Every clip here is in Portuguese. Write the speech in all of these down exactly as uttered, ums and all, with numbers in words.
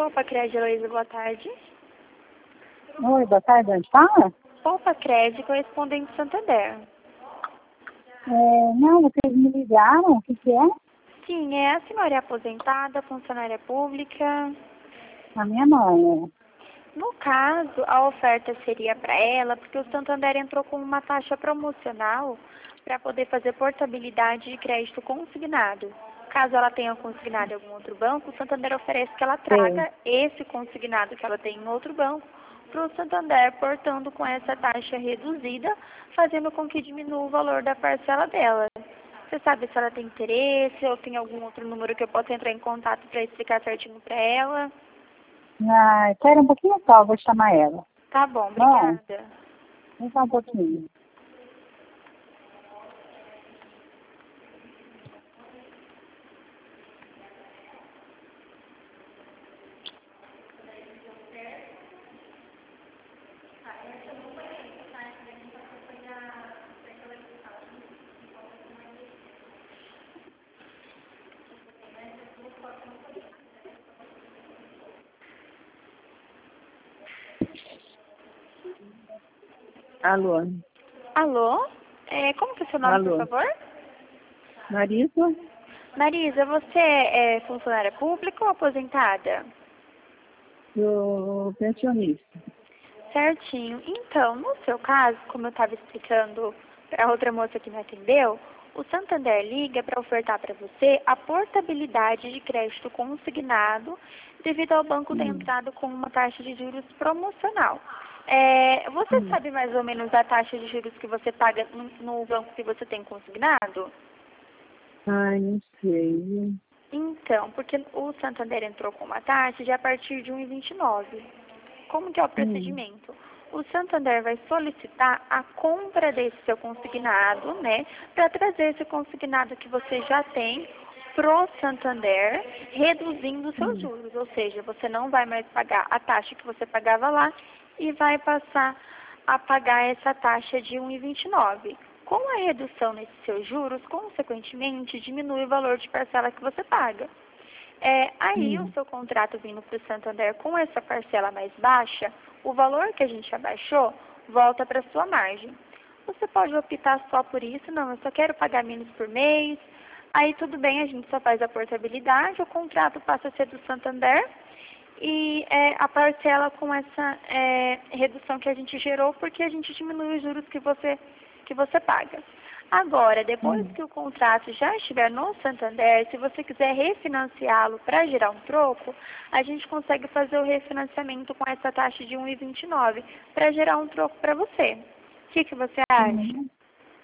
Poupa Crédito, Heloísa, boa tarde. Oi, boa tarde, onde fala? Poupa Crédito, correspondente Santander. É, não, vocês me ligaram, o que que é? Sim, é a senhora é aposentada, funcionária pública. A minha mãe, No caso, a oferta seria para ela, porque o Santander entrou com uma taxa promocional para poder fazer portabilidade de crédito consignado. Caso ela tenha consignado em algum outro banco, o Santander oferece que ela traga esse consignado que ela tem em outro banco para o Santander, portando com essa taxa reduzida, fazendo com que diminua o valor da parcela dela. Você sabe se ela tem interesse ou tem algum outro número que eu possa entrar em contato para explicar certinho para ela? é. Ah, espera um pouquinho só, vou chamar ela. Tá bom, Bom, obrigada. vem só um pouquinho. Alô? Alô? É, como que é o seu nome, Alô? por favor? Marisa? Marisa, você é funcionária pública ou aposentada? Sou pensionista. Certinho. Então, no seu caso, como eu estava explicando para a outra moça que me atendeu, o Santander liga para ofertar para você a portabilidade de crédito consignado devido ao banco ter Hum. entrado com uma taxa de juros promocional. É, você Hum. sabe mais ou menos a taxa de juros que você paga no, no banco que você tem consignado? Ai, não sei. viu? Então, porque o Santander entrou com uma taxa de a partir de um vírgula vinte e nove. Como que é o Hum. procedimento? O Santander vai solicitar a compra desse seu consignado, né, para trazer esse consignado que você já tem pro Santander, reduzindo os seus Hum. juros, ou seja, você não vai mais pagar a taxa que você pagava lá e vai passar a pagar essa taxa de um vírgula vinte e nove. Com a redução nesses seus juros, consequentemente, diminui o valor de parcela que você paga. É, aí, o Hum. seu contrato vindo para o Santander com essa parcela mais baixa, o valor que a gente abaixou volta para sua margem. Você pode optar só por isso, não, eu só quero pagar menos por mês. Aí tudo bem, a gente só faz a portabilidade, o contrato passa a ser do Santander e é, a parcela com essa é, redução que a gente gerou, porque a gente diminui os juros que você, que você paga. Agora, depois Hum. que o contrato já estiver no Santander, se você quiser refinanciá-lo para gerar um troco, a gente consegue fazer o refinanciamento com essa taxa de um vírgula vinte e nove para gerar um troco para você. O que, que você acha? Hum.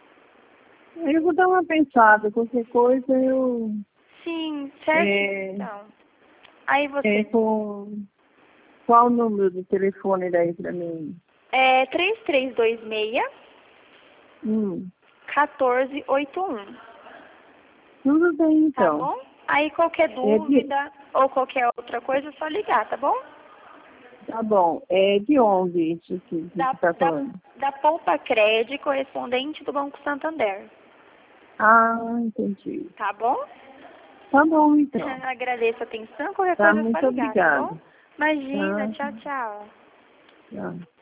Eu vou dar uma pensada, qualquer coisa eu... Sim, certinho, É, então. Aí é, você... com... Qual o número de telefone daí pra mim? É três três dois seis, Hum. um quatro oito um. Tudo bem, Tá então. bom? Aí qualquer É de... dúvida ou qualquer outra coisa é só ligar, tá bom? Tá bom. É de onde isso aqui que Da, você está da, falando? da Poupa Crédito, correspondente do Banco Santander. Ah, entendi. Tá bom? Tá bom, então. Agradeço a atenção. Qualquer Tá, coisa é só muito ligar, tá bom? obrigada. Imagina. Tá, Tchau, tchau. tá.